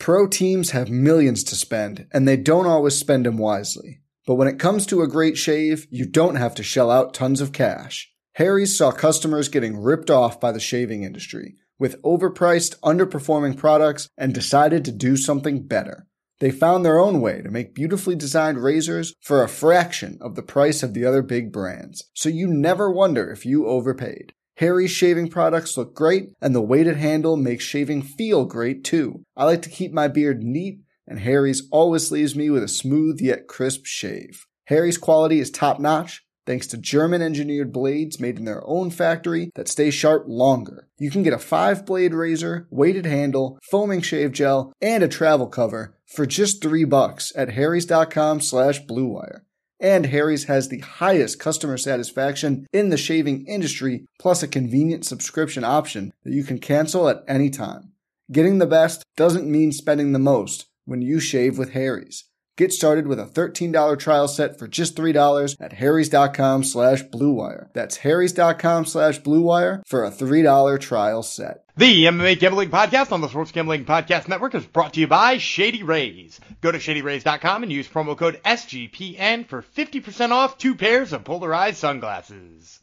Pro teams have millions to spend, and they don't always spend them wisely. But when it comes to a great shave, you don't have to shell out tons of cash. Harry's saw customers getting ripped off by the shaving industry with overpriced, underperforming products and decided to do something better. They found their own way to make beautifully designed razors for a fraction of the price of the other big brands, so you never wonder if you overpaid. Harry's shaving products look great, and the weighted handle makes shaving feel great too. I like to keep my beard neat, and Harry's always leaves me with a smooth yet crisp shave. Harry's quality is top-notch, thanks to German-engineered blades made in their own factory that stay sharp longer. You can get a 5-blade razor, weighted handle, foaming shave gel, and a travel cover for just $3 at harrys.com/bluewire. And Harry's has the highest customer satisfaction in the shaving industry, plus a convenient subscription option that you can cancel at any time. Getting the best doesn't mean spending the most when you shave with Harry's. Get started with a $13 trial set for just $3 at harrys.com/bluewire. That's harrys.com/bluewire for a $3 trial set. The MMA Gambling Podcast on the Sports Gambling Podcast Network is brought to you by Shady Rays. Go to shadyrays.com and use promo code SGPN for 50% off 2 pairs of polarized sunglasses.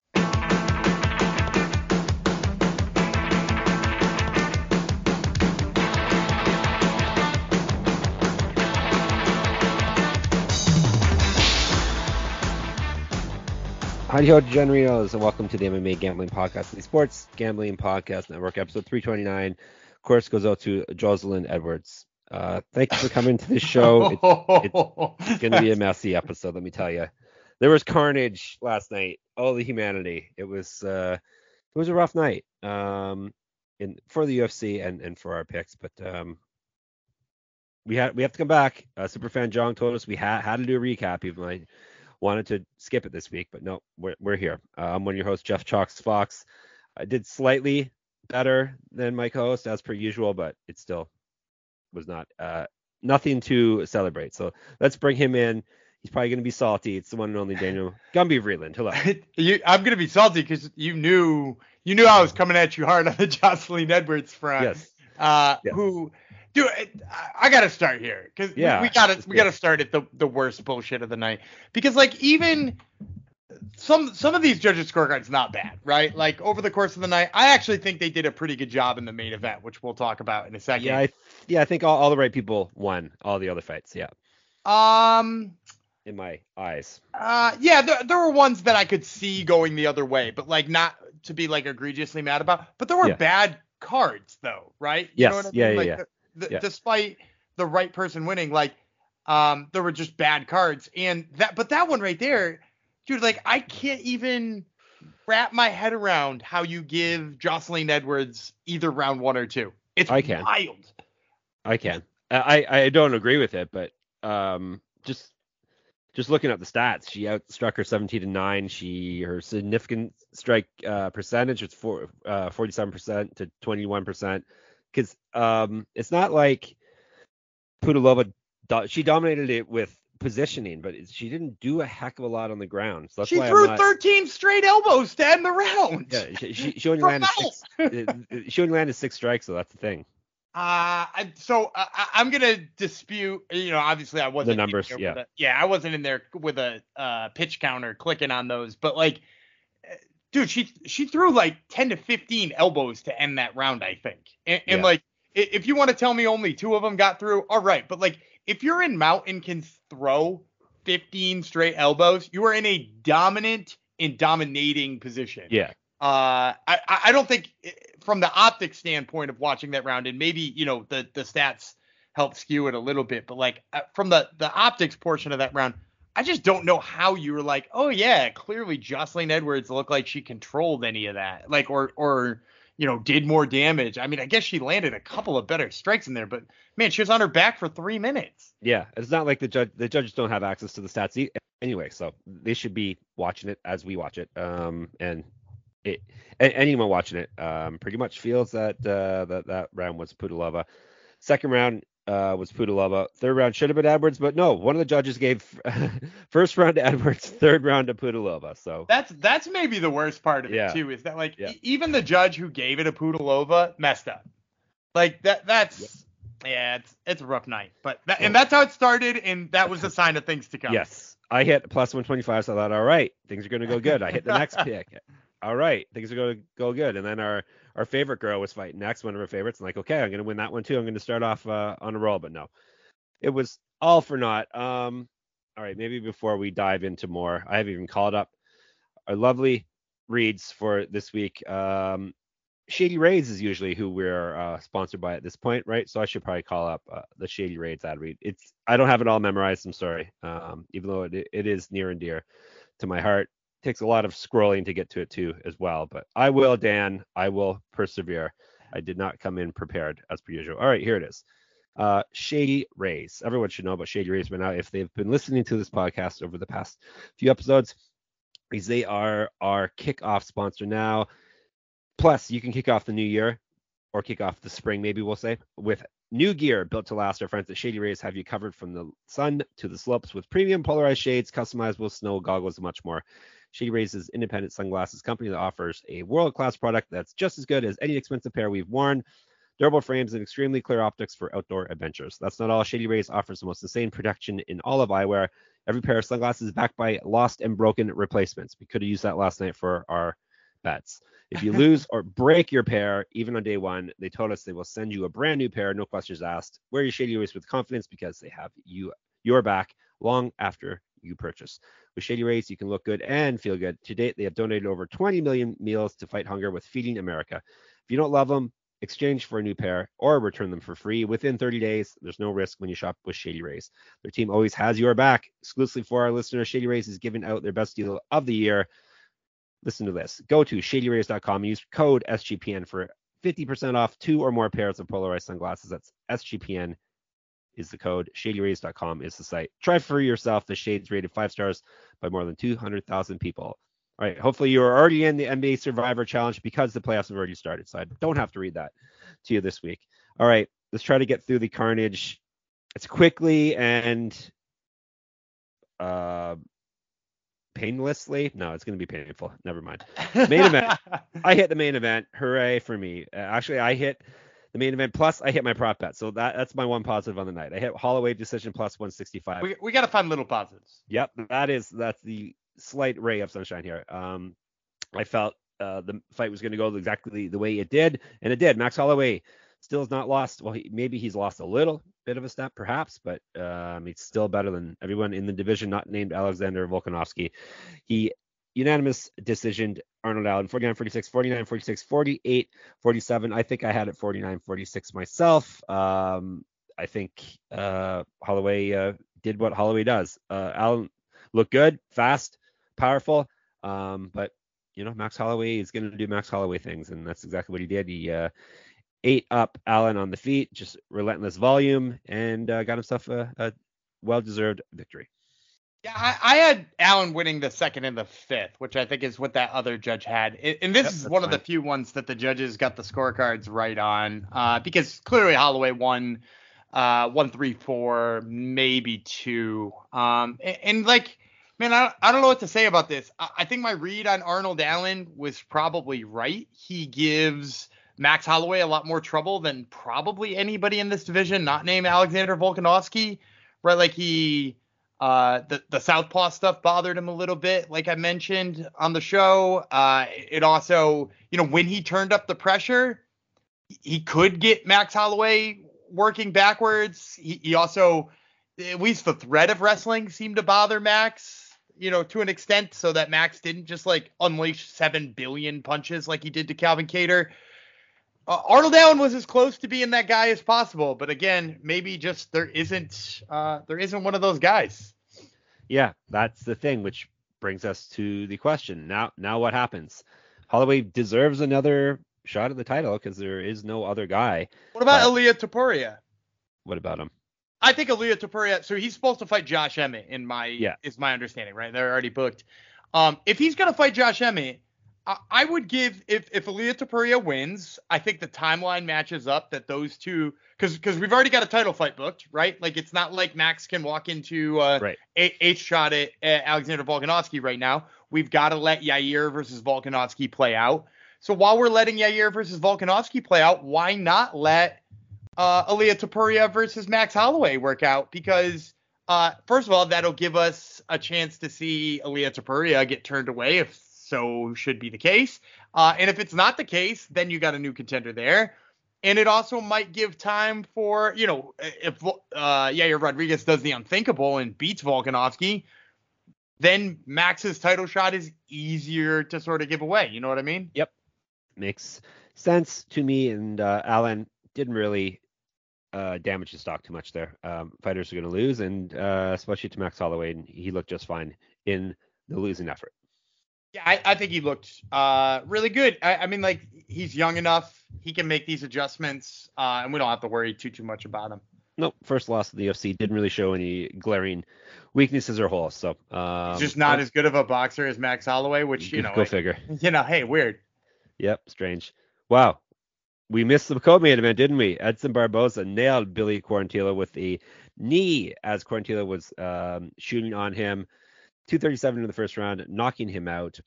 Howdy-ho, DeGenerinos, and welcome to the MMA Gambling Podcast, the Sports Gambling Podcast Network, episode 329. Of course, goes out to Jocelyn Edwards. Thank you for coming to this show. It's going to be a messy episode, let me tell you. There was carnage last night. All the humanity. It was a rough night for the UFC and for our picks, but we have to come back. Superfan John told us we had to do a recap, even though I wanted to skip it this week, but no, we're here. I'm one of your hosts, Jeff Chalks Fox. I did slightly better than my co-host as per usual, but it still was not nothing to celebrate. So let's bring him in. He's probably going to be salty. It's the one and only Daniel Gumby Vreeland. Hello. I'm going to be salty because you knew I was coming at you hard on the Jocelyn Edwards front. Yes. Yes. Who? Dude, I gotta start here because we gotta start at the worst bullshit of the night, because like even some of these judges' scorecards not bad, right? Like over the course of the night, I actually think they did a pretty good job in the main event, which we'll talk about in a second. I think all the right people won all the other fights. Yeah. In my eyes. There were ones that I could see going the other way, but like not to be like egregiously mad about. But there were bad cards though, right? Yes. You know what I mean? Yeah. Despite the right person winning, like there were just bad cards, but that one right there, dude, like I can't even wrap my head around how you give Jocelyn Edwards either round 1 or 2. It's wild. I can. I don't agree with it, but just looking at the stats, she outstruck her 17-9. Her significant strike percentage was 47% to 21%. Because it's not like Pudilova, she dominated it with positioning, but she didn't do a heck of a lot on the ground. So that's she threw 13 straight elbows to end the round. Yeah, she only landed 6. She only landed 6 strikes, so that's the thing. I'm gonna dispute. Obviously I wasn't the numbers. I wasn't in there with a pitch counter clicking on those, but like. Dude, she threw like 10 to 15 elbows to end that round, I think. And like, if you want to tell me only 2 of them got through, all right. But like, if you're in mount and can throw 15 straight elbows, you are in a dominant and dominating position. Yeah. I don't think from the optic standpoint of watching that round, and maybe, the stats help skew it a little bit, but like from the optics portion of that round, I just don't know how you were like, oh yeah, clearly Jocelyn Edwards looked like she controlled any of that, like, or did more damage. I mean, I guess she landed a couple of better strikes in there, but man, she was on her back for 3 minutes. Yeah, it's not like the judges don't have access to the stats anyway, so they should be watching it as we watch it. And anyone watching it pretty much feels that that round was Pudilova. Second round was Pudilova. Third round should have been Edwards, but no, one of the judges gave first round to Edwards, third round to Pudilova. So that's maybe the worst part of it too, is that like even the judge who gave it to Pudilova messed up. Like that's Yeah, it's a rough night, but and that's how it started, and that was a sign of things to come. Yes, I hit plus 125, so I thought, all right, things are going to go good. I hit the next pick. All right, things are going to go good. And then our favorite girl was fighting next, one of her favorites. I'm like, okay, I'm going to win that one too. I'm going to start off on a roll, but no, it was all for naught. All right, maybe before we dive into more, I have even called up our lovely reads for this week. Shady Rays is usually who we're sponsored by at this point, right? So I should probably call up the Shady Rays ad read. I don't have it all memorized. I'm sorry, even though it is near and dear to my heart. It takes a lot of scrolling to get to it too, as well. But I will, Dan. I will persevere. I did not come in prepared as per usual. All right, here it is. Shady Rays. Everyone should know about Shady Rays by now if they've been listening to this podcast over the past few episodes, because they are our kickoff sponsor now. Plus, you can kick off the new year, or kick off the spring, maybe we'll say, with new gear built to last. Our friends at Shady Rays have you covered from the sun to the slopes with premium polarized shades, customizable snow goggles, and much more. Shady Rays is an independent sunglasses company that offers a world-class product that's just as good as any expensive pair we've worn. Durable frames and extremely clear optics for outdoor adventures. That's not all. Shady Rays offers the most insane protection in all of eyewear. Every pair of sunglasses is backed by lost and broken replacements. We could have used that last night for our bets. If you lose or break your pair, even on day one, they told us they will send you a brand new pair, no questions asked. Wear your Shady Rays with confidence because they have your back long after you purchase. With Shady Rays, you can look good and feel good. To date, they have donated over 20 million meals to fight hunger with Feeding America. If you don't love them, exchange for a new pair or return them for free within 30 days. There's no risk when you shop with Shady Rays. Their team always has your back. Exclusively for our listeners, Shady Rays is giving out their best deal of the year. Listen to this. Go to shadyrays.com. Use code SGPN for 50% off 2 or more pairs of polarized sunglasses. That's SGPN is the code. Shadyrays.com is the site. Try for yourself. The shades rated 5 stars by more than 200,000 people. All right. Hopefully you're already in the NBA Survivor Challenge because the playoffs have already started. So I don't have to read that to you this week. All right. Let's try to get through the carnage as quickly and painlessly. No, it's going to be painful. Never mind. Main event. I hit the main event. Hooray for me. Actually, I hit the main event plus I hit my prop bet. So that's my one positive on the night. I hit Holloway decision plus 165. We got to find little positives. Yep, that's the slight ray of sunshine here. I felt the fight was going to go exactly the way it did, and it did. Max Holloway still has not lost. Well, maybe he's lost a little bit of a step, perhaps, but he's still better than everyone in the division not named Alexander Volkanovski. He unanimous decisioned Arnold Allen 49-46, 49-46, 48-47. I think I had it 49-46 myself. I think Holloway did what Holloway does. Allen looked good, fast, powerful, but Max Holloway is going to do Max Holloway things, and that's exactly what he did. He ate up Allen on the feet, just relentless volume, and got himself a well-deserved victory. Yeah, I had Allen winning the second and the fifth, which I think is what that other judge had. And this is one of the few ones that the judges got the scorecards right on, because clearly Holloway won 1-3-4, maybe 2. And like, man, I don't know what to say about this. I think my read on Arnold Allen was probably right. He gives Max Holloway a lot more trouble than probably anybody in this division, not named Alexander Volkanovski, right? Like the southpaw stuff bothered him a little bit, like I mentioned on the show. It also, when he turned up the pressure, he could get Max Holloway working backwards. He also, at least the threat of wrestling seemed to bother Max, to an extent, so that Max didn't just like unleash 7 billion punches like he did to Calvin Kattar. Arnold Allen was as close to being that guy as possible, but again, maybe just there isn't one of those guys. Yeah, that's the thing, which brings us to the question. Now what happens? Holloway deserves another shot at the title because there is no other guy. What about Ilia Topuria? What about him? I think Ilia Topuria, so he's supposed to fight Josh Emmett is my understanding, right? They're already booked. If he's going to fight Josh Emmett, I would give, if Ilia Topuria wins, I think the timeline matches up that those two, because we've already got a title fight booked, right? Like, it's not like Max can walk into eighth shot at Alexander Volkanovski right now. We've got to let Yair versus Volkanovski play out. So while we're letting Yair versus Volkanovski play out, why not let Ilia Topuria versus Max Holloway work out? Because first of all, that'll give us a chance to see Ilia Topuria get turned away, if so should be the case. And if it's not the case, then you got a new contender there. And it also might give time for, if Yair Rodriguez does the unthinkable and beats Volkanovski, then Max's title shot is easier to sort of give away. You know what I mean? Yep. Makes sense to me. And Alan didn't really damage his stock too much there. Fighters are going to lose, and especially to Max Holloway, and he looked just fine in the losing effort. Yeah, I think he looked really good. I mean, like, he's young enough. He can make these adjustments, and we don't have to worry too much about him. Nope. First loss of the UFC, didn't really show any glaring weaknesses or holes. So he's just not as good of a boxer as Max Holloway, which, go figure. Hey, weird. Yep, strange. Wow. We missed the co-main event, didn't we? Edson Barboza nailed Billy Quarantillo with a knee as Quarantillo was shooting on him. 237 in the first round, knocking him out.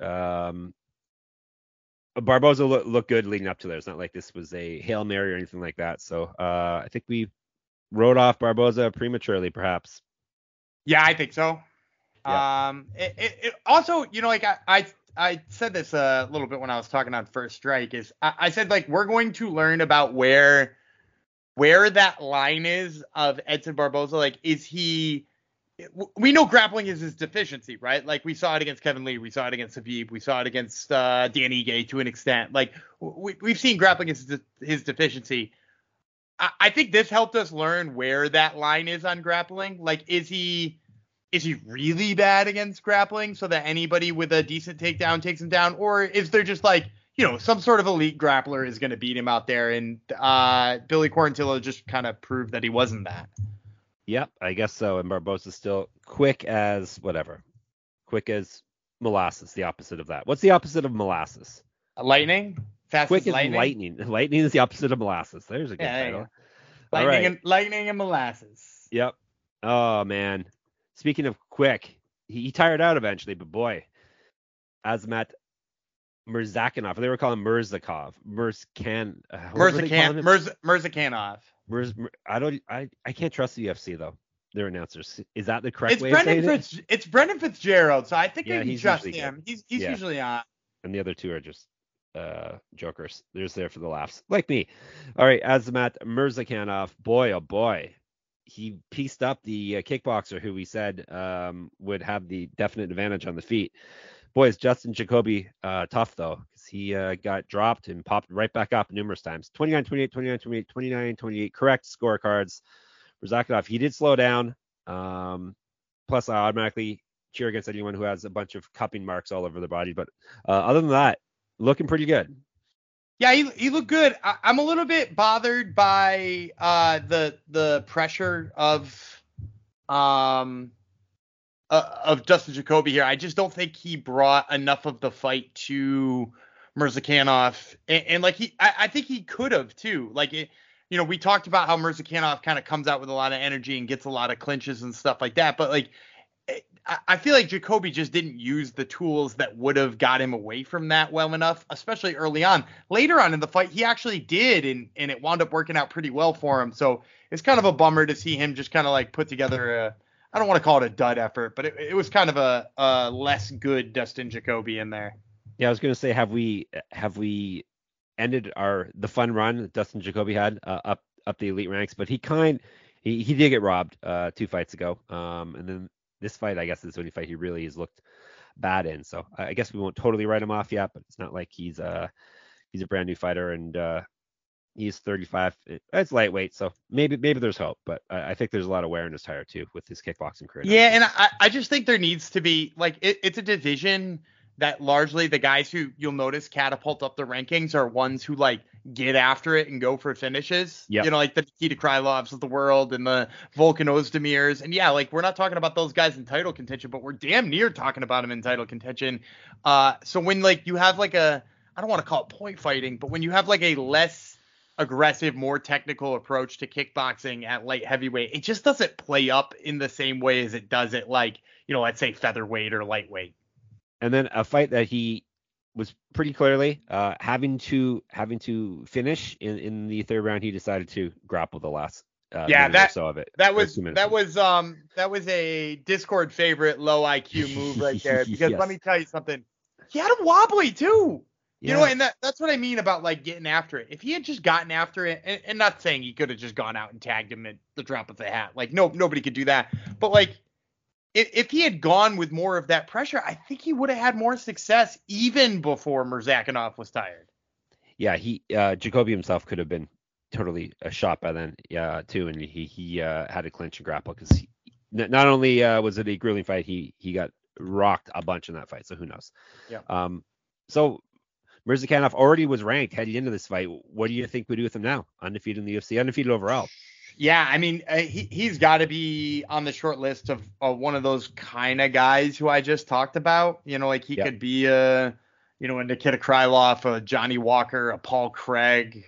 Barboza looked good leading up to there. It's not like this was a Hail Mary or anything like that. So I think we wrote off Barboza prematurely, perhaps. Yeah, I think so. Yeah. It also, like I said this a little bit when I was talking on First Strike, is I said, like, we're going to learn about where that line is of Edson Barboza. Like, we know grappling is his deficiency, right? Like, we saw it against Kevin Lee. We saw it against Khabib. We saw it against Dan Ige to an extent. Like, we've seen grappling as his deficiency. I think this helped us learn where that line is on grappling. Like, is he really bad against grappling so that anybody with a decent takedown takes him down? Or is there just, like, some sort of elite grappler is going to beat him out there? And Billy Quarantillo just kind of proved that he wasn't that. Yep, I guess so. And Barboza's still quick as whatever. Quick as molasses, the opposite of that. What's the opposite of molasses? Lightning? Fast quick as lightning. Lightning is the opposite of molasses. There's a good title. Lightning and molasses. Yep. Oh, man. Speaking of quick, he tired out eventually, but boy, Azamat Murzakanov. They were calling him Murzakov. Murzakhanov. I can't trust the UFC though. Their announcers. Is that the correct way Brendan of saying it? It's Brendan Fitzgerald, so I think maybe he's trust him. He's usually on. And the other two are just jokers. They're just there for the laughs, like me. All right, Azamat Murzakanov. Boy, oh boy, he pieced up the kickboxer who we said would have the definite advantage on the feet. Boy, is Justin Jacoby tough, though, because he got dropped and popped right back up numerous times. 29-28, 29-28, 29-28, correct scorecards. Murzakanov, he did slow down. Plus, I automatically cheer against anyone who has a bunch of cupping marks all over their body. But other than that, looking pretty good. Yeah, he looked good. I'm a little bit bothered by the pressure of Justin Jacoby here. I just don't think he brought enough of the fight to Murzakanov, and like I think he could have too. Like, we talked about how Murzakanov kind of comes out with a lot of energy and gets a lot of clinches and stuff like that, but like I feel like Jacoby just didn't use the tools that would have got him away from that well enough, especially early on. Later on in the fight, he actually did, and it wound up working out pretty well for him. So it's kind of a bummer to see him just kind of like put together I don't want to call it a dud effort, but it was kind of a less good Dustin Jacoby in there. Yeah, I was going to say, have we ended the fun run that Dustin Jacoby had up the elite ranks? But he did get robbed 2 fights ago, and then this fight, I guess, is the only fight he really has looked bad in. So I guess we won't totally write him off yet, but it's not like he's a brand new fighter, and he's 35. It's lightweight, so maybe there's hope. But I think there's a lot of wear in his tire too with his kickboxing career. Yeah, and I just think there needs to be, like, it's a division that largely the guys who you'll notice catapult up the rankings are ones who like get after it and go for finishes. Yep. Like the Nikita Krylovs of the world and the Volkan Ozdemirs. And yeah, like, we're not talking about those guys in title contention, but we're damn near talking about them in title contention. So when like you have like I don't want to call it point fighting, but when you have like a less aggressive, more technical approach to kickboxing at light heavyweight, it just doesn't play up in the same way as it does at, like, let's say featherweight or lightweight. And then a fight that he was pretty clearly having to finish in the third round. He decided to grapple the last minute or so of it. That was a Discord favorite low IQ move right there. Because Yes. let me tell you something, he had him wobbly too. You know, Yeah. and that's what I mean about like getting after it. If he had just gotten after it, and not saying he could have just gone out and tagged him at the drop of the hat, like nobody could do that. But like if he had gone with more of that pressure, I think he would have had more success even before Murzakanov was tired. Yeah, Jacoby himself could have been totally a shot by then, too, and he had to clinch and grapple because not only was it a grueling fight, he got rocked a bunch in that fight. So who knows? Yeah. So Murzakanov already was ranked heading into this fight. What do you think we do with him now? Undefeated in the UFC, undefeated overall. Yeah, I mean, he's got to be on the short list of one of those kind of guys who I just talked about. You know, like he could be a Nikita Krylov, a Johnny Walker, a Paul Craig.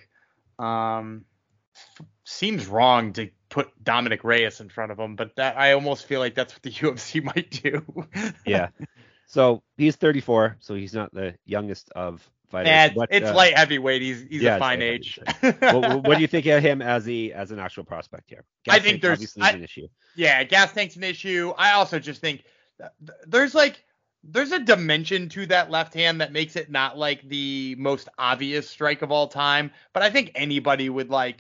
Seems wrong to put Dominic Reyes in front of him, but that I almost feel like that's what the UFC might do. Yeah. So he's 34, so he's not the youngest of fighters. It's light heavyweight. He's a fine age. What do you think of him as an actual prospect here? I think there's an issue. Yeah, gas tank's an issue. I also just think there's a dimension to that left hand that makes it not like the most obvious strike of all time. But I think anybody with a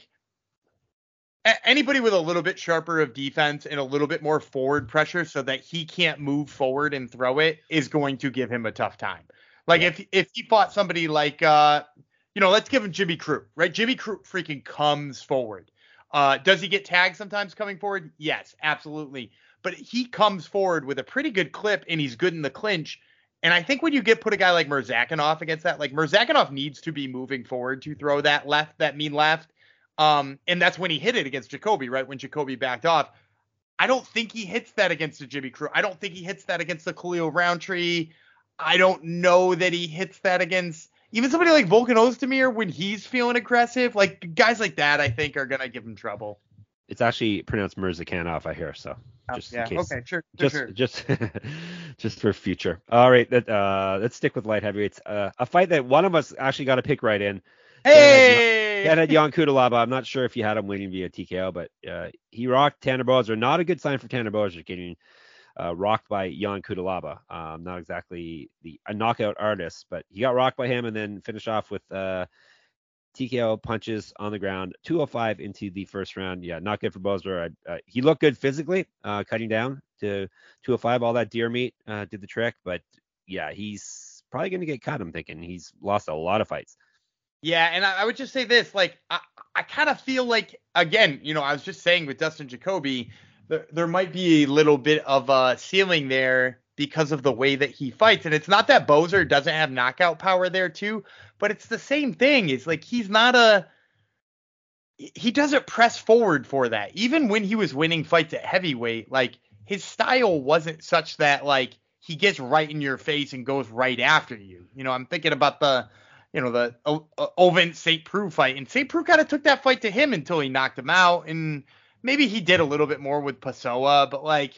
little bit sharper of defense and a little bit more forward pressure so that he can't move forward and throw it is going to give him a tough time. Like if he fought somebody like, let's give him Jimmy Crute, right? Jimmy Crute freaking comes forward. Does he get tagged sometimes coming forward? Yes, absolutely. But he comes forward with a pretty good clip and he's good in the clinch. And I think when you put a guy like Murzakanov against that, like Murzakanov needs to be moving forward to throw that mean left. And that's when he hit it against Jacoby, right? When Jacoby backed off. I don't think he hits that against the Jimmy Crute. I don't think he hits that against the Khalil Roundtree. I don't know that he hits that against even somebody like Volkan Ozdemir when he's feeling aggressive. Like guys like that, I think are gonna give him trouble. It's actually pronounced Murzakanov, I hear. So just in case. Okay, sure. Just for future. All right, let's stick with light heavyweights. A fight that one of us actually got a pick right in. Hey, that had Jan Cutelaba. I'm not sure if you had him winning via TKO, but he rocked Tanner Boser. Not a good sign for Tanner Boser getting rocked by Jan Cutelaba. Not exactly a knockout artist, but he got rocked by him and then finished off with TKO punches on the ground. 205 into the first round. Yeah, not good for Boser. He looked good physically, cutting down to 205. All that deer meat did the trick, but yeah, he's probably going to get cut. I'm thinking he's lost a lot of fights. Yeah, and I would just say this, like, I kind of feel like, again, I was just saying with Dustin Jacoby, there might be a little bit of a ceiling there because of the way that he fights. And it's not that Boser doesn't have knockout power there too, but it's the same thing. It's like he doesn't press forward for that. Even when he was winning fights at heavyweight, like his style wasn't such that like he gets right in your face and goes right after you. I'm thinking about the Ovin St. Preux fight, and St. Preux kind of took that fight to him until he knocked him out, and maybe he did a little bit more with Pessoa, but like,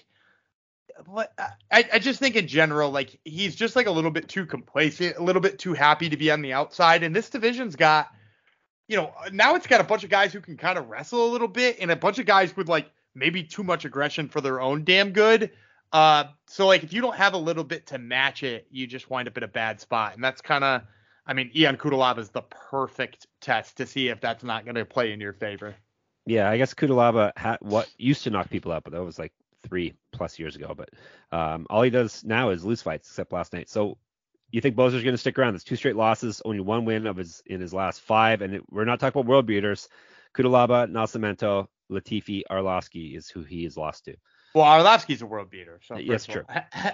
I just think in general, like he's just like a little bit too complacent, a little bit too happy to be on the outside, and this division's got, now it's got a bunch of guys who can kind of wrestle a little bit, and a bunch of guys with like maybe too much aggression for their own damn good. So like if you don't have a little bit to match it, you just wind up in a bad spot, and that's kind of. I mean, Ian Cutelaba is the perfect test to see if that's not going to play in your favor. Yeah, I guess Cutelaba what used to knock people out, but that was like 3+ years ago. But all he does now is lose fights, except last night. So you think Boser's going to stick around? There's 2 straight losses, only 1 win in his last 5, and we're not talking about world beaters. Cutelaba, Nascimento, Latifi, Arlovsky is who he has lost to. Well, Arlovsky's a world beater. So yes, true.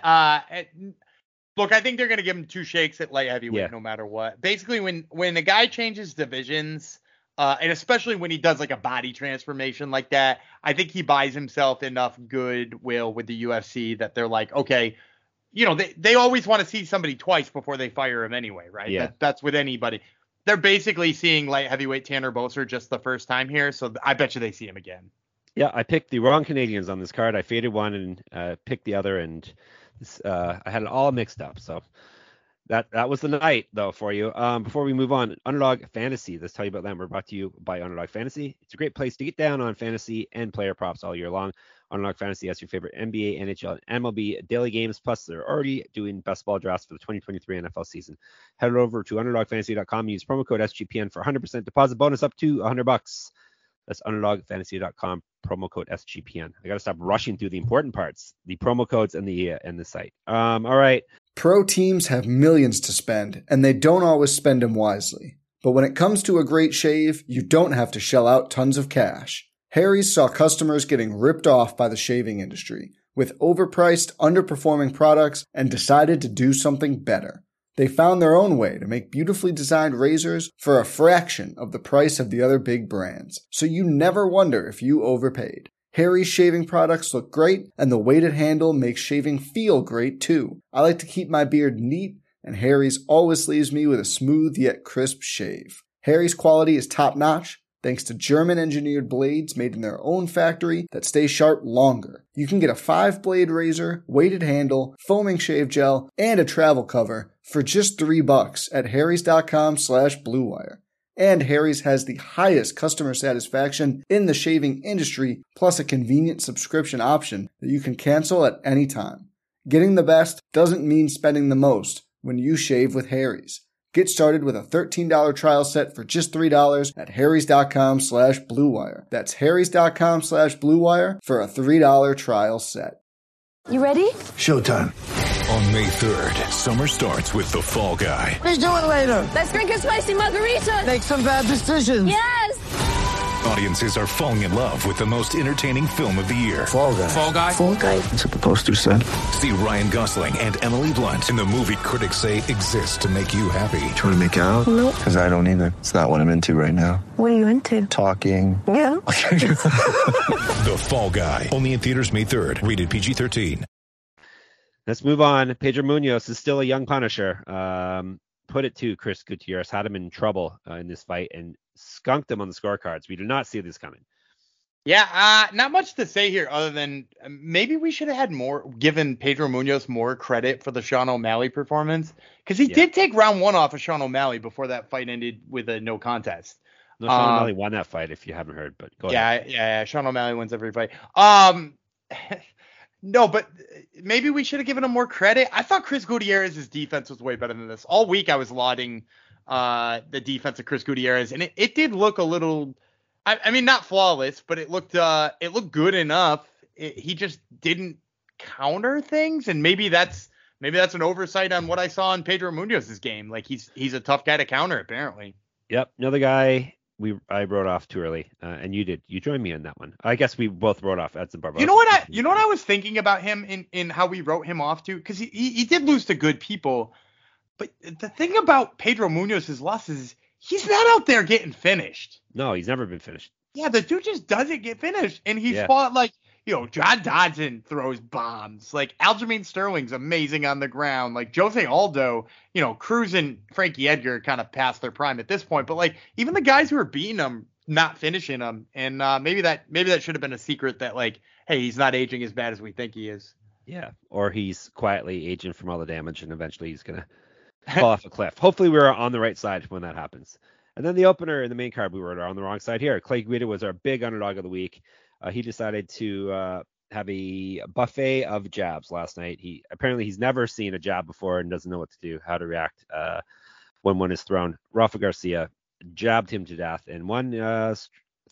Look, I think they're going to give him 2 shakes at light heavyweight no matter what. Basically, when a guy changes divisions, and especially when he does like a body transformation like that, I think he buys himself enough goodwill with the UFC that they're like, okay, they always want to see somebody twice before they fire him anyway, right? Yeah. That's with anybody. They're basically seeing light heavyweight Tanner Boser just the first time here, so I bet you they see him again. Yeah, I picked the wrong Canadians on this card. I faded one and picked the other, and I had it all mixed up. So That was the night, though, for you. Before we move on, Underdog Fantasy. Let's tell you about them. We're brought to you by Underdog Fantasy. It's a great place to get down on fantasy and player props all year long. Underdog Fantasy has your favorite NBA, NHL, and MLB daily games. Plus, they're already doing best ball drafts for the 2023 NFL season. Head over to UnderdogFantasy.com. Use promo code SGPN for 100% deposit bonus up to $100. That's UnderdogFantasy.com. Promo code SGPN. I got to stop rushing through the important parts, the promo codes and the site. All right. Pro teams have millions to spend, and they don't always spend them wisely. But when it comes to a great shave, you don't have to shell out tons of cash. Harry's saw customers getting ripped off by the shaving industry with overpriced, underperforming products and decided to do something better. They found their own way to make beautifully designed razors for a fraction of the price of the other big brands, so you never wonder if you overpaid. Harry's shaving products look great, and the weighted handle makes shaving feel great too. I like to keep my beard neat, and Harry's always leaves me with a smooth yet crisp shave. Harry's quality is top-notch, thanks to German-engineered blades made in their own factory that stay sharp longer. You can get a 5-blade razor, weighted handle, foaming shave gel, and a travel cover for just $3 at harrys.com/bluewire. And Harry's has the highest customer satisfaction in the shaving industry, plus a convenient subscription option that you can cancel at any time. Getting the best doesn't mean spending the most when you shave with Harry's. Get started with a $13 trial set for just $3 at harrys.com/bluewire. That's harrys.com/bluewire for a $3 trial set. You ready? Showtime. On May 3rd, summer starts with The Fall Guy. Let's do it later. Let's drink a spicy margarita. Make some bad decisions. Yes. Audiences are falling in love with the most entertaining film of the year. Fall Guy. Fall Guy? Fall Guy. That's what the poster said. See Ryan Gosling and Emily Blunt in the movie critics say exists to make you happy. Trying to make it out? Nope. Because I don't either. It's not what I'm into right now. What are you into? Talking. Yeah. The Fall Guy. Only in theaters May 3rd. Rated PG-13. Let's move on. Pedro Munoz is still a young Punisher. Put it to Chris Gutierrez, had him in trouble in this fight and skunked him on the scorecards. We did not see this coming. Yeah, not much to say here other than maybe we should have had given Pedro Munoz more credit for the Sean O'Malley performance, because he did take round 1 off of Sean O'Malley before that fight ended with a no contest. No, Sean O'Malley won that fight if you haven't heard, but go ahead. Yeah, Sean O'Malley wins every fight. No, but maybe we should have given him more credit. I thought Chris Gutierrez's defense was way better than this. All week I was lauding the defense of Chris Gutierrez, and it did look a little, I mean, not flawless, but it looked good enough. He just didn't counter things, and maybe that's an oversight on what I saw in Pedro Munoz's game. Like he's a tough guy to counter, apparently. Yep, another guy I wrote off too early, and you did. You joined me in that one. I guess we both wrote off Edson Barboza. You know what I was thinking about him in how we wrote him off too, because he did lose to good people. But the thing about Pedro Munoz's losses is he's not out there getting finished. No, he's never been finished. Yeah, the dude just doesn't get finished, and he's fought like, John Dodson throws bombs. Like Aljamain Sterling's amazing on the ground. Like Jose Aldo, Cruz and Frankie Edgar kind of past their prime at this point. But like even the guys who are beating him, not finishing them, and maybe that should have been a secret that like, hey, he's not aging as bad as we think he is. Yeah, or he's quietly aging from all the damage, and eventually he's gonna fall off a cliff. Hopefully we're on the right side when that happens. And then the opener in the main card, we were on the wrong side here. Clay Guida was our big underdog of the week. He decided to have a buffet of jabs last night. He's never seen a jab before and doesn't know what to do, how to react when one is thrown. Rafa Garcia jabbed him to death and won 3-0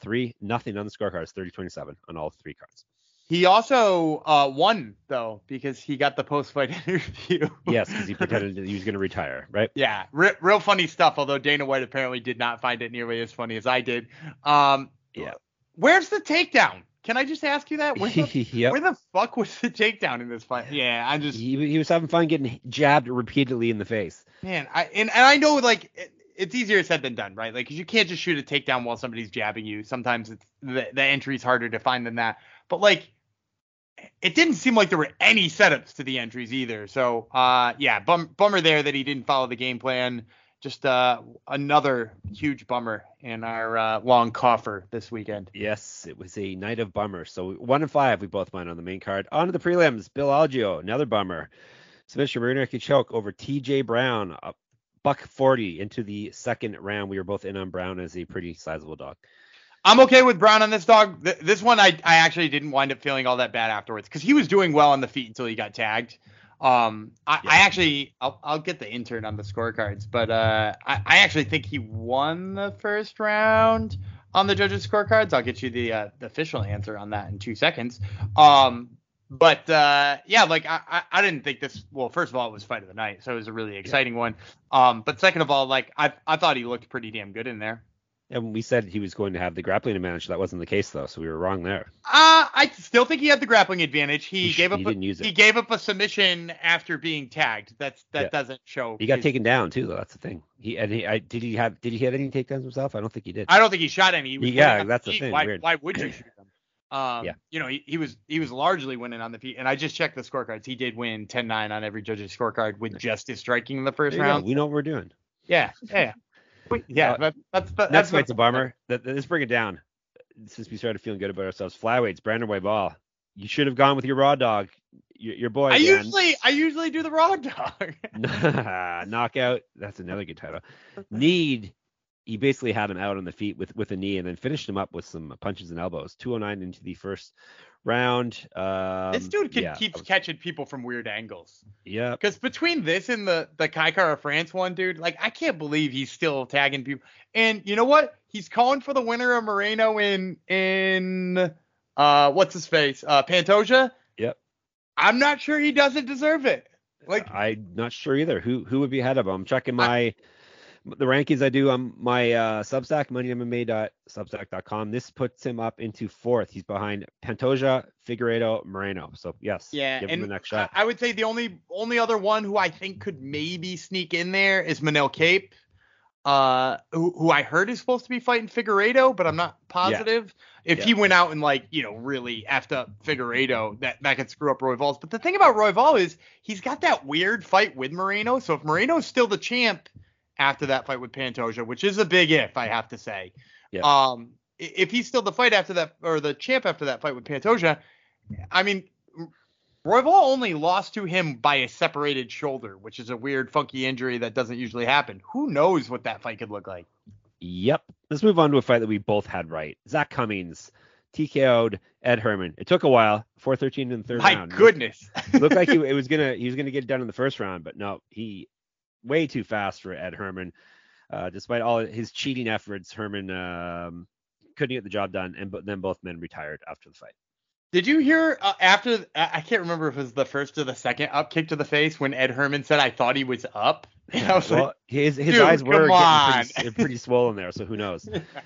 on the scorecards, 30-27 on all 3 cards. He also won, though, because he got the post-fight interview. Yes, because he pretended that he was going to retire, right? Yeah, real funny stuff, although Dana White apparently did not find it nearly as funny as I did. Yeah. Where's the takedown? Can I just ask you that? Where Yep. the fuck was the takedown in this fight? Yeah, He was having fun getting jabbed repeatedly in the face. Man, I know, like, it's easier said than done, right? Like, 'cause you can't just shoot a takedown while somebody's jabbing you. Sometimes the entry's harder to find than that. But, like, it didn't seem like there were any setups to the entries either. So, bummer there that he didn't follow the game plan. Just another huge bummer in our long coffer this weekend. Yes, it was a night of bummers. So 1-5, we both went on the main card. On to the prelims. Bill Algeo, another bummer. submission rear naked choke over TJ Brown, $140 into the second round. We were both in on Brown as a pretty sizable dog. I'm okay with Brown on this dog. This one, I actually didn't wind up feeling all that bad afterwards because he was doing well on the feet until he got tagged. I actually, I'll get the intern on the scorecards, but I actually think he won the first round on the judges' scorecards. I'll get you the official answer on that in 2 seconds. But yeah, like I didn't think this. Well, first of all, it was fight of the night, so it was a really exciting one. But second of all, like I thought he looked pretty damn good in there. And we said he was going to have the grappling advantage. That wasn't the case, though, so we were wrong there. I still think he had the grappling advantage. He didn't use it. He gave up a submission after being tagged. That doesn't show. He got taken down too, though. That's the thing. Did he hit any takedowns himself? I don't think he did. I don't think he shot any. That's the thing. Why would you shoot him? You know, he was largely winning on the feet, and I just checked the scorecards. He did win 10-9 on every judge's scorecard with justice striking in the first round. We know what we're doing. Yeah. That's next fight's a bummer. Let's bring it down. Since we started feeling good about ourselves, flyweights, Brandon Royval. You should have gone with your raw dog, your boy. I usually do the raw dog. Knockout. That's another good title. Need. He basically had him out on the feet with a knee and then finished him up with some punches and elbows. 209 into the first round. This dude keeps catching people from weird angles. Yeah. Because between this and the Kai Kara France one, dude, like I can't believe he's still tagging people. And you know what? He's calling for the winner of Moreno in what's his face? Pantoja. Yep. I'm not sure he doesn't deserve it. Like I'm not sure either. Who would be ahead of him? I'm checking the rankings I do on my Substack, moneymma.substack.com. This puts him up into fourth. He's behind Pantoja, Figueiredo, Moreno. So yes, give him the next shot. I would say the only other one who I think could maybe sneak in there is Manel Cape, who I heard is supposed to be fighting Figueiredo, but I'm not positive. Yeah. If he went out and really effed up Figueiredo, that could screw up Royval's. But the thing about Royval is he's got that weird fight with Moreno. So if Moreno's still the champ after that fight with Pantoja, which is a big if, I have to say. Yeah. If he's still the fight after that, or the champ after that fight with Pantoja, I mean, Royval only lost to him by a separated shoulder, which is a weird, funky injury that doesn't usually happen. Who knows what that fight could look like? Yep. Let's move on to a fight that we both had right. Zach Cummings TKO'd Ed Herman. It took a while. 4-13 in the third round. My goodness. Looked like he was gonna get it done in the first round, but no, he way too fast for Ed Herman. Despite all his cheating efforts, Herman couldn't get the job done, but then both men retired after the fight. Did you hear after? I can't remember if it was the first or the second up kick to the face when Ed Herman said, "I thought he was up." I was like, his eyes were getting pretty swollen there, so who knows?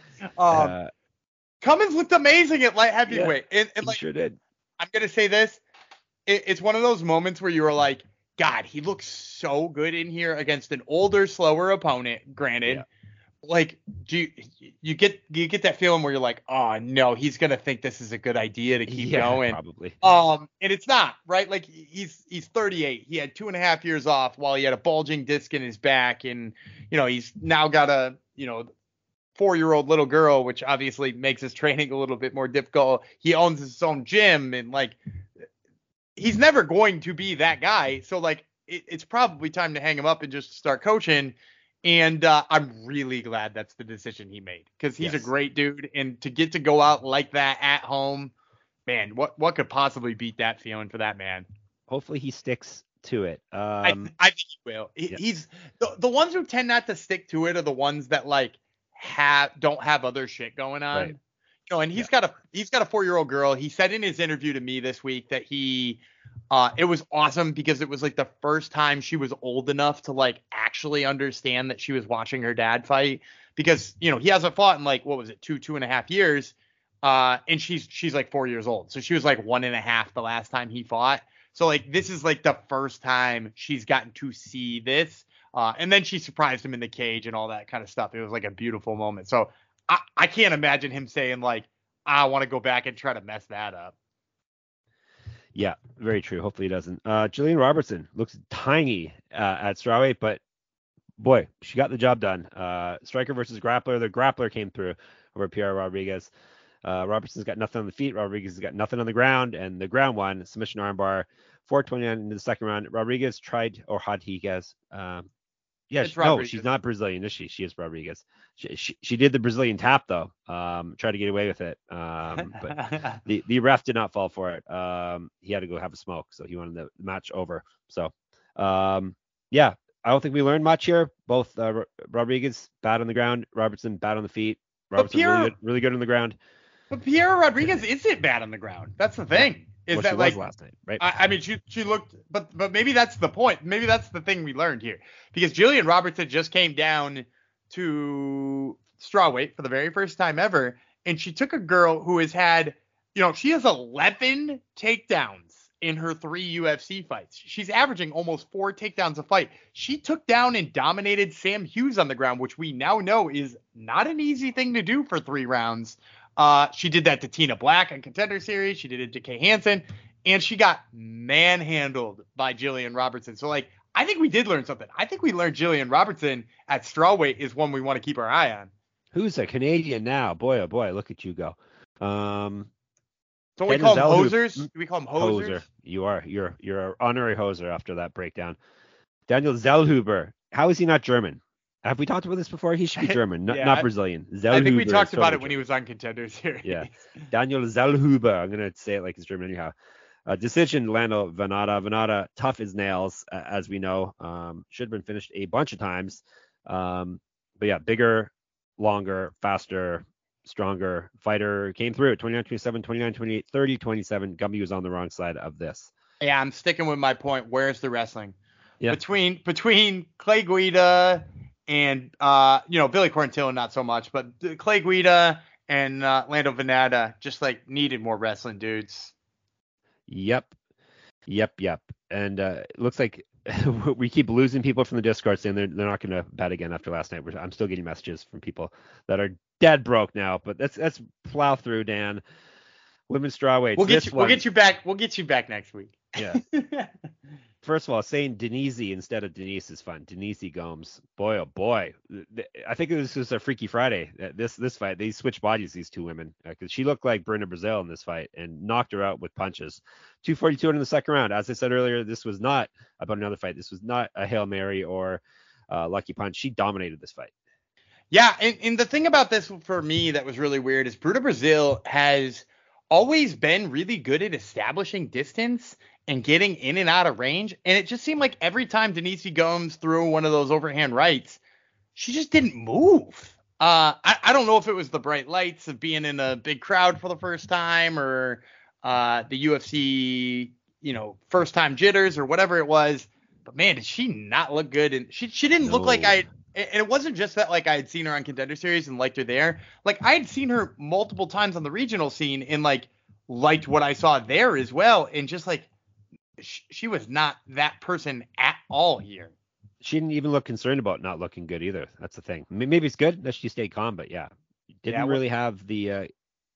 Cummins looked amazing at light heavyweight, and he sure did. I'm gonna say this: it's one of those moments where you were like, God, he looks so good in here against an older, slower opponent. Granted, like, do you get that feeling where you're like, oh no, he's gonna think this is a good idea to keep going, probably. And it's not, right? Like he's 38. He had 2.5 years off while he had a bulging disc in his back, and he's now got a 4-year-old little girl, which obviously makes his training a little bit more difficult. He owns his own gym, and like, he's never going to be that guy. So like, it's probably time to hang him up and just start coaching. And I'm really glad that's the decision he made, because he's a great dude. And to get to go out like that at home, man, what could possibly beat that feeling for that man? Hopefully he sticks to it. I think he will. He's the ones who tend not to stick to it are the ones that like don't have other shit going on. Right. And he's got a 4-year-old girl. He said in his interview to me this week that it was awesome because it was like the first time she was old enough to like actually understand that she was watching her dad fight, because he hasn't fought in like, what was it, 2.5 years, and she's like 4 years old, so she was like 1.5 the last time he fought. So like, this is like the first time she's gotten to see this, and then she surprised him in the cage and all that kind of stuff. It was like a beautiful moment. So I can't imagine him saying like, I want to go back and try to mess that up. Yeah, very true. Hopefully he doesn't. Jillian Robertson looks tiny at strawweight, but boy, she got the job done. Striker versus grappler. The grappler came through over Pierre Rodriguez. Robertson's got nothing on the feet. Rodriguez has got nothing on the ground, and the ground one submission armbar, 429 into the second round. Rodriguez tried, or Rodriguez. She's not Brazilian, is she? She is Rodriguez. She did the Brazilian tap though. Tried to get away with it. But the ref did not fall for it. He had to go have a smoke, so he wanted the match over. So I don't think we learned much here. Both Rodriguez bad on the ground, Robertson bad on the feet. Robertson really good on the ground. But Piera Rodriguez isn't bad on the ground. That's the thing. She was last night, right? I mean, she looked, but maybe that's the point. Maybe that's the thing we learned here, because Jillian Robertson just came down to strawweight for the very first time ever, and she took a girl who has had, she has 11 takedowns in her 3 UFC fights. She's averaging almost 4 takedowns a fight. She took down and dominated Sam Hughes on the ground, which we now know is not an easy thing to do for 3 rounds. She did that to Tina Black on Contender Series. She did it to Kay Hansen, and she got manhandled by Jillian Robertson. So, I think we did learn something. I think we learned Jillian Robertson at strawweight is one we want to keep our eye on. Who's a Canadian now? Boy, oh boy, look at you go. Don't we call them hosers? Do we call them hosers? Hoser. You are. You're an honorary hoser after that breakdown. Daniel Zellhuber. How is he not German? Have we talked about this before? He should be German, not Brazilian. Zellhuber, I think we talked about it when he was on Contender Series. Yeah. Daniel Zellhuber. I'm going to say it like it's German anyhow. Decision, Lando Venata. Venata, tough as nails, as we know. Should have been finished a bunch of times. But yeah, bigger, longer, faster, stronger fighter. Came through at 29-27, 29-28, 30-27. Gumby was on the wrong side of this. Yeah, I'm sticking with my point. Where's the wrestling? Yeah. Between Clay Guida and Billy Quarantillo, not so much, but Clay Guida and Lando Venata just needed more wrestling dudes. Yep. And it looks like we keep losing people from the Discord saying they're not going to bet again after last night. I'm still getting messages from people that are dead broke now, but let's plow through, Dan. Women's strawweight. We'll get you back. We'll get you back next week. Yeah. First of all, saying Denise instead of Denise is fun. Denise Gomes. Boy, oh boy. I think this was a Freaky Friday. This fight, they switched bodies, these 2 women. Because she looked like Bruna Brazil in this fight and knocked her out with punches. 242 in the second round. As I said earlier, this was not about another fight. This was not a Hail Mary or lucky punch. She dominated this fight. Yeah, and the thing about this for me that was really weird is Bruna Brazil has always been really good at establishing distance and getting in and out of range. And it just seemed like every time Denise Gomes threw one of those overhand rights, she just didn't move. I don't know if it was the bright lights of being in a big crowd for the first time or the UFC, first time jitters or whatever it was. But man, did she not look good? And she didn't look like and it wasn't just that I had seen her on Contender Series and liked her there. I had seen her multiple times on the regional scene and liked what I saw there as well. And just she was not that person at all here. She didn't even look concerned about not looking good either. That's the thing. Maybe it's good that she stayed calm, but didn't really have the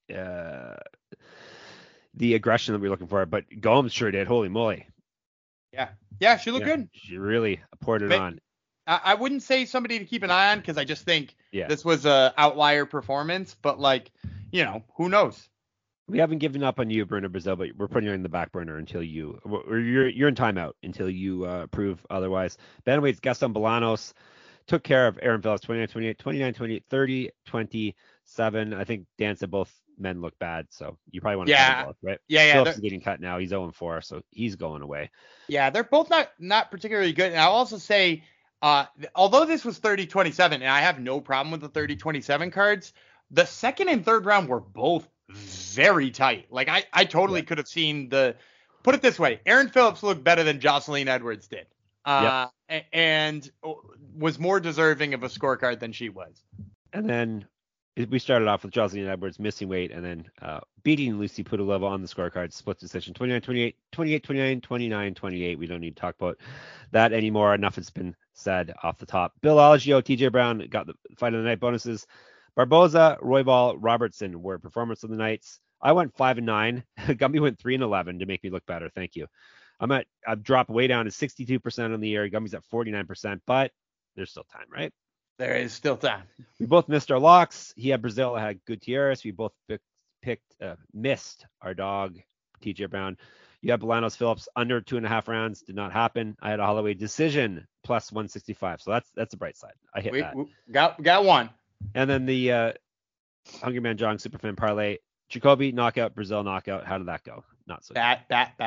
aggression that we were looking for. But Gomes sure did. Holy moly. Yeah, she looked good. She really poured it on. I wouldn't say somebody to keep an eye on because I just think this was a outlier performance. But who knows? We haven't given up on you, Bruna Brazil, but we're putting you in the back burner until you're in timeout until you prove otherwise. Bantamweight's Gaston Bolanos took care of Aaron Phillips 29-28, 29-28, 30-27. I think Dan said both men look bad, so you probably want to cut them both, right? Yeah. Phillips is getting cut now. He's 0-4, so he's going away. Yeah, they're both not particularly good. And I'll also say, although this was 30-27, and I have no problem with the 30-27 cards, the second and third round were both very tight. I totally could have seen put it this way, Aaron Phillips looked better than Jocelyn Edwards did. And was more deserving of a scorecard than she was. And then we started off with Jocelyn Edwards missing weight and then beating Lucy Pudilova on the scorecard, split decision 29-28, 28-29, 29-28. We don't need to talk about that anymore. Enough has been said off the top. Bill Algeo, TJ Brown got the fight of the night bonuses. Barboza, Roybal, Robertson were performance of the nights. I went 5-9. Gumby went 3-11 to make me look better. Thank you. I've dropped way down to 62% on the year. Gumby's at 49%, but there's still time, right? There is still time. We both missed our locks. He had Brazil, I had Gutierrez. We both picked missed our dog, TJ Brown. You have Bolanos Phillips under 2.5 rounds. Did not happen. I had a Holloway decision plus 165. So that's the bright side. I hit that. Got one. And then the Hungry Man Jong Superfan parlay. Jacoby knockout, Brazil knockout. How did that go? Not so badly.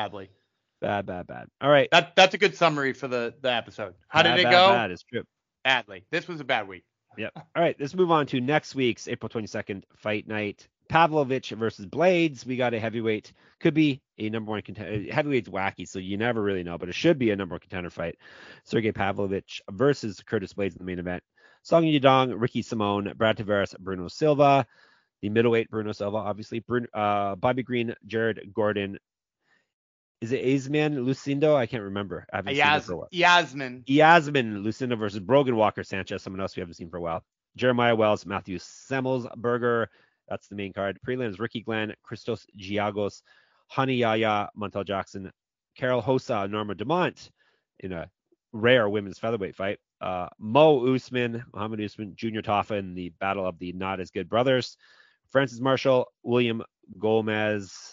Bad. All right. That's a good summary for the episode. How did it go? Bad is true. Badly. This was a bad week. Yep. All right. Let's move on to next week's April 22nd fight night. Pavlovich versus Blades. We got a heavyweight. Could be a number one contender. Heavyweight's wacky, so you never really know, but it should be a number one contender fight. Sergey Pavlovich versus Curtis Blades in the main event. Song Yadong, Ricky Simone, Brad Tavares, Bruno Silva. The middleweight Bruno Silva, obviously. Bobby Green, Jared Gordon. Is it Azman Lucindo? I can't remember. I haven't seen it for a while. Yasmin Lucindo versus Brogan Walker Sanchez, someone else we haven't seen for a while. Jeremiah Wells, Matthew Semmelsberger. That's the main card. Prelims, Ricky Glenn, Christos Giagos, Hani Yaya, Montel Jackson, Carol Hosa, Norma Dumont in a rare women's featherweight fight. Mo Usman, Muhammad Usman, Junior Tafa in the battle of the not as good brothers. Francis Marshall, William Gomez.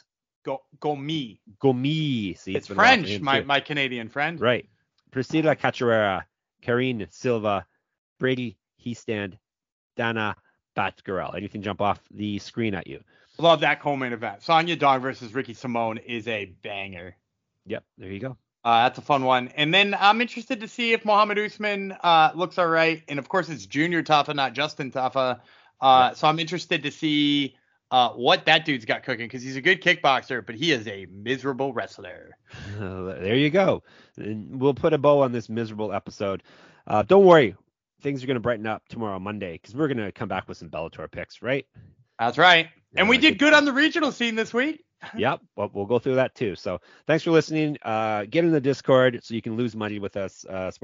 Gomi. See, it's French, my Canadian friend. Right. Priscilla Cachoeira, Karine Silva, Brady Heestand, Dana Batgarel. Anything jump off the screen at you? Love that co-main event. Song Yadong versus Ricky Simone is a banger. Yep, there you go. That's a fun one. And then I'm interested to see if Muhammad Usman looks all right. And of course, it's Junior Tafa, not Justin Tafa. So I'm interested to see what that dude's got cooking, because he's a good kickboxer, but he is a miserable wrestler. There you go. And we'll put a bow on this miserable episode. Don't worry. Things are going to brighten up tomorrow, Monday, because we're going to come back with some Bellator picks, right? That's right. And we did good on the regional scene this week. Yep. Well, we'll go through that too. So thanks for listening. Get in the Discord so you can lose money with us.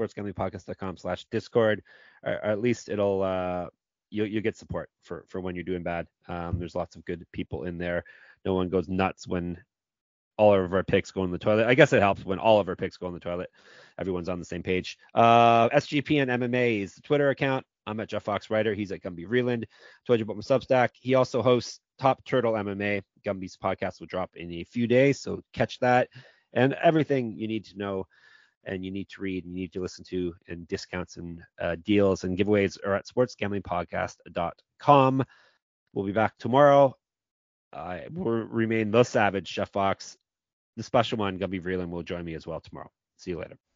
sportsgamblingpodcast.com/Discord. Or at least it'll you'll get support for when you're doing bad. There's lots of good people in there. No one goes nuts when all of our picks go in the toilet. I guess it helps when all of our picks go in the toilet. Everyone's on the same page. SGPN MMA is the Twitter account. I'm at Jeff Fox Writer. He's at Gumby Reland. Told you about my Substack. He also hosts Top Turtle MMA. Gumby's podcast will drop in a few days, so catch that. And everything you need to know and you need to read and you need to listen to, and discounts and deals and giveaways are at sportsgamblingpodcast.com. We'll be back tomorrow. Will remain the savage Jeff Fox. The special one, Gumby Vreeland, will join me as well tomorrow. See you later.